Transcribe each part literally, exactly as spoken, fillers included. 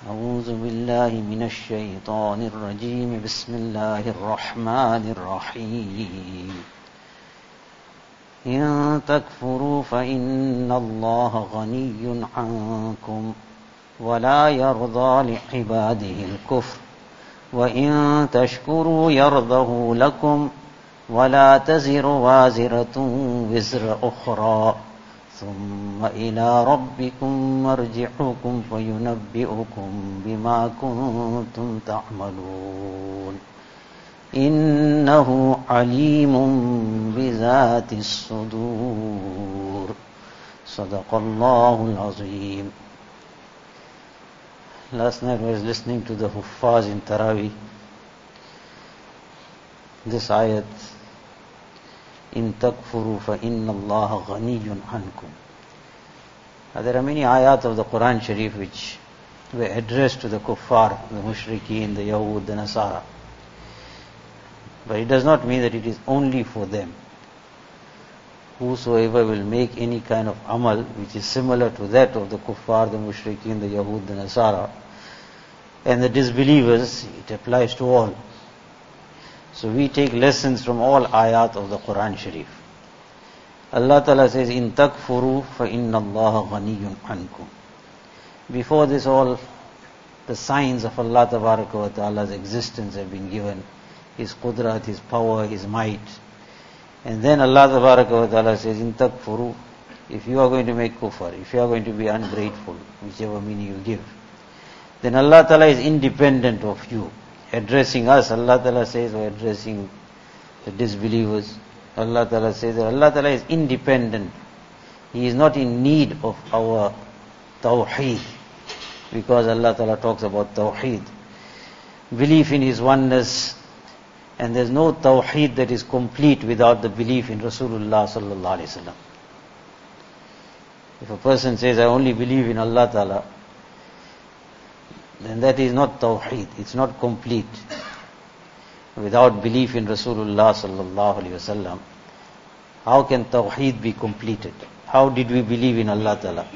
أعوذ بالله من الشيطان الرجيم بسم الله الرحمن الرحيم إن تكفروا فإن الله غني عنكم ولا يرضى لعباده الكفر وإن تشكروا يرضه لكم ولا تزر وازرة وزر أخرى ثم إلى ربكم مرجعكم فينبئكم بما كنتم تعملون إنه عليم بذات الصدور صدق الله العظيم. Last night I was listening to the Huffaz in Taraweeh. This ayat, in takfuru fa inna Allah ghaniyun ankum. There are many ayat of the Quran Sharif which were addressed to the kuffar, the mushrikeen, the Yahud, the Nasara. But it does not mean that it is only for them. Whosoever will make any kind of amal which is similar to that of the kuffar, the mushrikeen, the Yahud, the Nasara, and the disbelievers, it applies to all. So we take lessons from all ayat of the Quran Sharif. Allah Ta'ala says, in takfuru fa inna Allah ghaniyun ankum. Before this, all the signs of Allah Tabaraka wa Ta'ala's existence have been given. His qudrat, His power, His might. And then Allah Tabaraka wa Ta'ala says, in takfuru, if you are going to make kufr, if you are going to be ungrateful, whichever meaning you give, then Allah Ta'ala is independent of you. Addressing us, Allah Ta'ala says, or addressing the disbelievers, Allah Ta'ala says that Allah Ta'ala is independent. He is not in need of our tawheed, because Allah Ta'ala talks about tawheed, belief in His oneness, and there's no tawheed that is complete without the belief in Rasulullah Sallallahu Alaihi Wasallam. If a person says, I only believe in Allah Ta'ala, then that is not tawheed, it's not complete. Without belief in Rasulullah Sallallahu Alaihi Wasallam, how can tawheed be completed? How did we believe in Allah Ta'ala?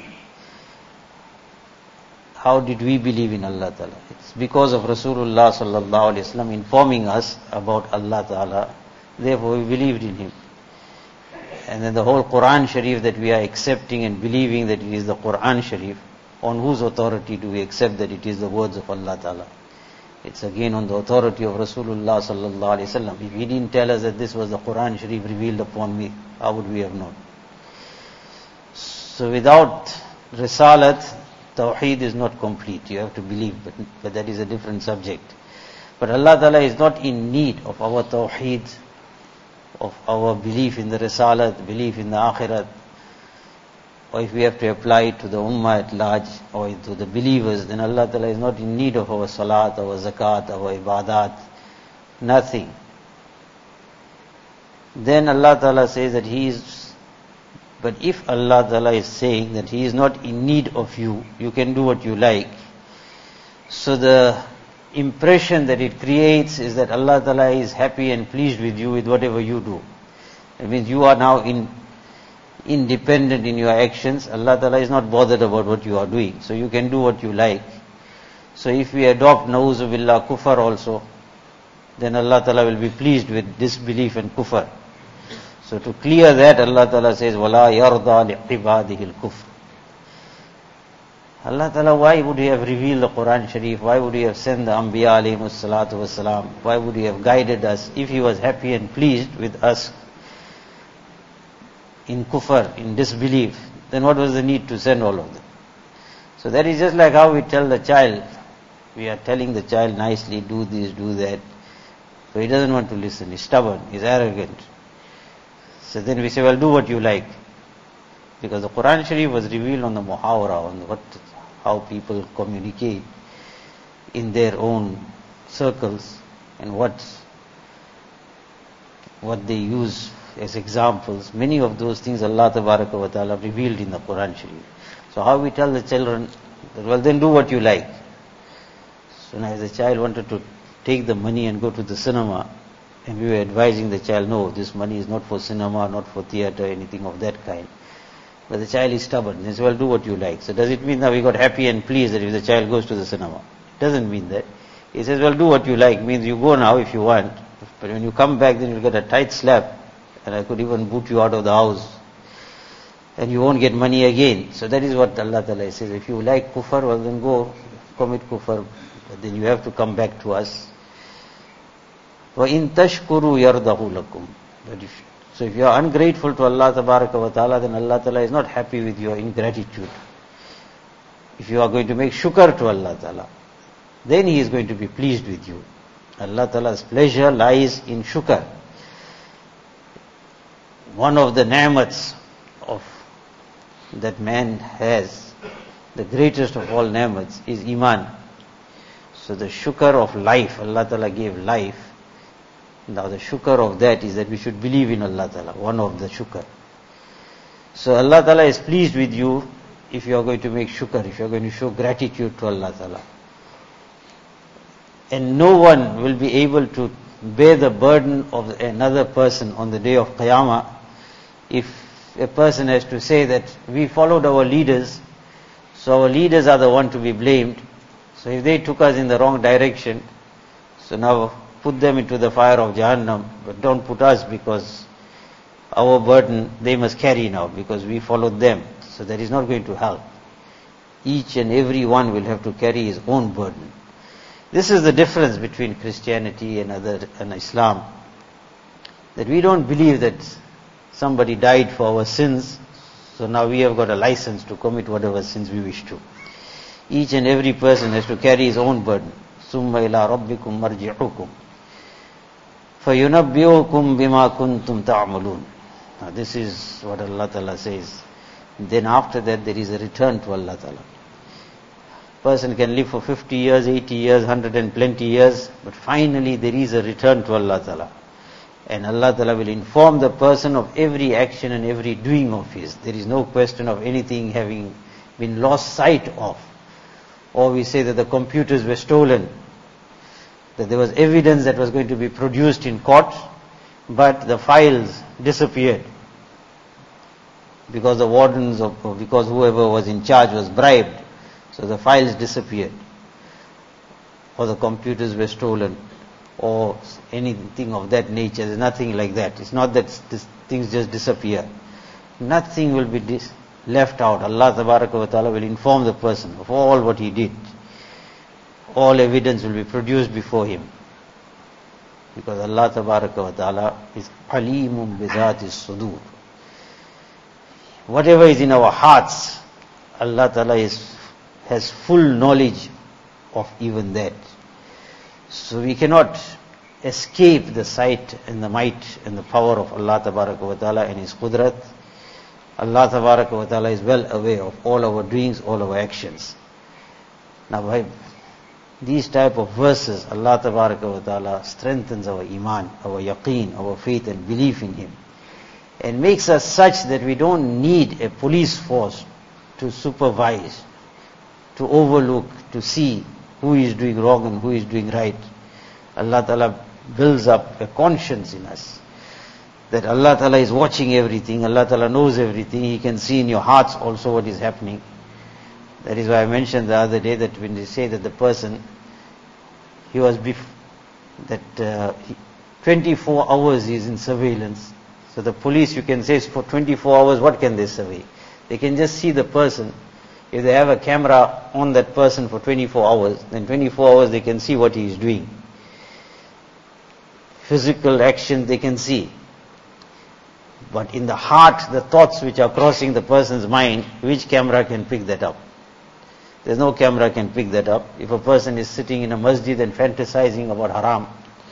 How did we believe in Allah Ta'ala? It's because of Rasulullah Sallallahu Alaihi Wasallam informing us about Allah Ta'ala, therefore we believed in Him. And then the whole Quran Sharif that we are accepting and believing that it is the Quran Sharif, on whose authority do we accept that it is the words of Allah Ta'ala? It's again on the authority of Rasulullah Sallallahu Alaihi Wasallam. If He didn't tell us that this was the Quran Sharif revealed upon me, how would we have known? So without Risalat, Tawheed is not complete. You have to believe, but, but that is a different subject. But Allah Ta'ala is not in need of our Tawheed, of our belief in the Risalat, belief in the Akhirat, or if we have to apply it to the Ummah at large, or to the believers, then Allah Ta'ala is not in need of our Salat, our Zakat, our Ibadat, nothing. Then Allah Ta'ala says that He is, but if Allah Ta'ala is saying that He is not in need of you, you can do what you like. So the impression that it creates is that Allah Ta'ala is happy and pleased with you with whatever you do. It means you are now in independent in your actions. Allah Ta'ala is not bothered about what you are doing, so you can do what you like. So if we adopt na'uzu billah kufr also, then Allah Ta'ala will be pleased with disbelief and kufr. So to clear that, Allah Ta'ala says, وَلَا يَرْضَى لِعِبَادِهِ الْكُفْرِ. Allah Ta'ala, why would He have revealed the Quran Sharif? Why would He have sent the Anbiya alayhimus salatu wassalam? Why would He have guided us if He was happy and pleased with us in kufr, in disbelief? Then what was the need to send all of them? So that is just like how we tell the child. We are telling the child nicely, do this, do that. So he doesn't want to listen. He's stubborn, he's arrogant. So then we say, well, do what you like. Because the Quran Sharif was revealed on the muhawara, on what, how people communicate in their own circles, and what, what they use as examples. Many of those things Allah Tabaraka wa Ta'ala revealed in the Quran Sharif. So how we tell the children, well, then do what you like. So now if the child wanted to take the money and go to the cinema, and we were advising the child, no, this money is not for cinema, not for theatre, anything of that kind. But the child is stubborn. They say, well, do what you like. So does it mean that we got happy and pleased that if the child goes to the cinema? It doesn't mean that. He says, well, do what you like. Means you go now if you want. But when you come back, then you'll get a tight slap. And I could even boot you out of the house. And you won't get money again. So that is what Allah Ta'ala says. If you like kufr, well then go commit kufr. But then you have to come back to us. وَإِن تَشْكُرُوا يَرْضَهُ لَكُمْ. But if So if you are ungrateful to Allah Tabaraka wa Ta'ala, then Allah Ta'ala is not happy with your ingratitude. If you are going to make shukr to Allah Ta'ala, then He is going to be pleased with you. Allah Ta'ala's pleasure lies in shukr. One of the ni'mats of that man has, the greatest of all ni'mats, is iman. So the shukr of life, Allah Ta'ala gave life. Now the shukr of that is that we should believe in Allah Ta'ala, one of the shukr. So Allah Ta'ala is pleased with you if you are going to make shukr, if you are going to show gratitude to Allah Ta'ala. And no one will be able to bear the burden of another person on the day of Qiyamah if a person has to say that we followed our leaders, so our leaders are the one to be blamed. So if they took us in the wrong direction, so now put them into the fire of Jahannam, but don't put us because our burden they must carry now because we followed them. So that is not going to help. Each and every one will have to carry his own burden. This is the difference between Christianity and other and Islam. That we don't believe that somebody died for our sins, so now we have got a license to commit whatever sins we wish to. Each and every person has to carry his own burden. Summa ila rabbikum marji'ukum فَيُنَبِّئُكُمْ بِمَا كُنْتُمْ تَعْمَلُونَ. Now this is what Allah Ta'ala says. Then after that there is a return to Allah Ta'ala. Person can live for fifty years, eighty years, one hundred and plenty years, but finally there is a return to Allah Ta'ala. And Allah Ta'ala will inform the person of every action and every doing of his. There is no question of anything having been lost sight of. Or we say that the computers were stolen, that there was evidence that was going to be produced in court, but the files disappeared because the wardens or because whoever was in charge was bribed, so the files disappeared, or the computers were stolen, or anything of that nature. There's nothing like that. It's not that this, things just disappear. Nothing will be dis- left out. Allah Tabaraka wa Ta'ala will inform the person of all what he did. All evidence will be produced before him. Because Allah Tabaraka wa Ta'ala is Alimun Bizatis Sudur. Whatever is in our hearts, Allah Ta'ala is, has full knowledge of even that. So we cannot escape the sight and the might and the power of Allah Tabaraka wa Ta'ala and His Qudrat. Allah Tabaraka wa Ta'ala is well aware of all our doings, all our actions. Now by these type of verses, Allah Tabaraka wa Ta'ala strengthens our iman, our yaqeen, our faith and belief in Him, and makes us such that we don't need a police force to supervise, to overlook, to see who is doing wrong and who is doing right. Allah Ta'ala builds up a conscience in us that Allah Ta'ala is watching everything, Allah Ta'ala knows everything, He can see in your hearts also what is happening. That is why I mentioned the other day that when they say that the person, he was, bef- that uh, he, twenty-four hours he is in surveillance. So the police, you can say for twenty-four hours, what can they survey? They can just see the person. If they have a camera on that person for twenty-four hours, then twenty-four hours they can see what he is doing. Physical action they can see. But in the heart, the thoughts which are crossing the person's mind, which camera can pick that up? There's no camera can pick that up. If a person is sitting in a masjid and fantasizing about haram,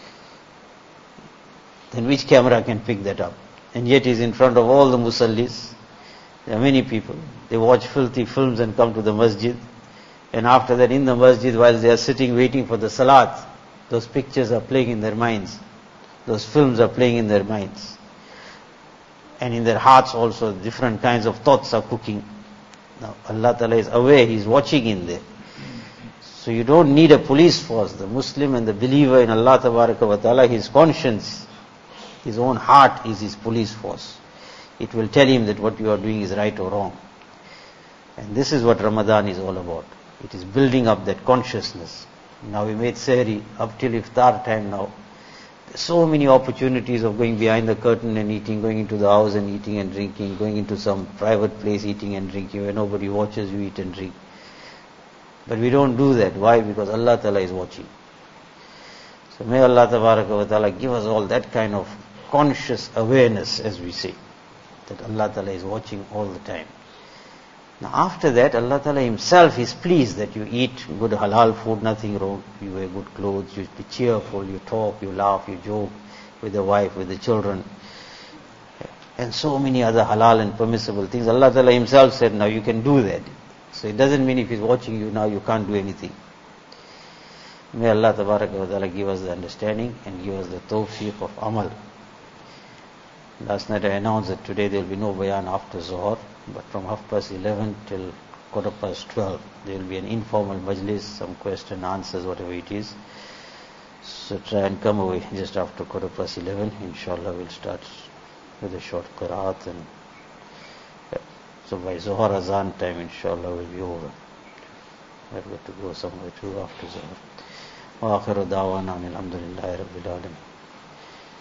then which camera can pick that up? And yet he's in front of all the musallis. There are many people. They watch filthy films and come to the masjid. And after that, in the masjid, while they are sitting waiting for the salat, those pictures are playing in their minds. Those films are playing in their minds. And in their hearts also, different kinds of thoughts are cooking. Now, Allah Ta'ala is aware, He is watching in there. So you don't need a police force. The Muslim and the believer in Allah Tabaraka wa Ta'ala, his conscience, his own heart is his police force. it will tell him that what you are doing is right or wrong. And this is what Ramadan is all about. It is building up that consciousness. Now we made sehri up till iftar time now. There's so many opportunities of going behind the curtain and eating, going into the house and eating and drinking, going into some private place eating and drinking where nobody watches you eat and drink. But we don't do that. Why? Because Allah Ta'ala is watching. So may Allah Ta'ala give us all that kind of conscious awareness, as we say, that Allah Ta'ala is watching all the time. Now after that, Allah Ta'ala Himself is pleased that you eat good halal food, nothing wrong. You wear good clothes, you be cheerful, you talk, you laugh, you joke with the wife, with the children. And so many other halal and permissible things. Allah Ta'ala Himself said, now you can do that. So it doesn't mean if He's watching you now, you can't do anything. May Allah Ta'ala give us the understanding and give us the tawfiq of amal. Last night I announced that today there will be no bayan after Zuhr, but from half past eleven till quarter past twelve there will be an informal majlis, some question, answers, whatever it is. So try and come away just after quarter past eleven. Inshallah we'll start with a short qiraat, and yeah. So by Zuhr Azan time inshallah will be over. I've got to go somewhere too after Zuhr. Wa akhiru da'wana alhamdulillahi rabbil alamin.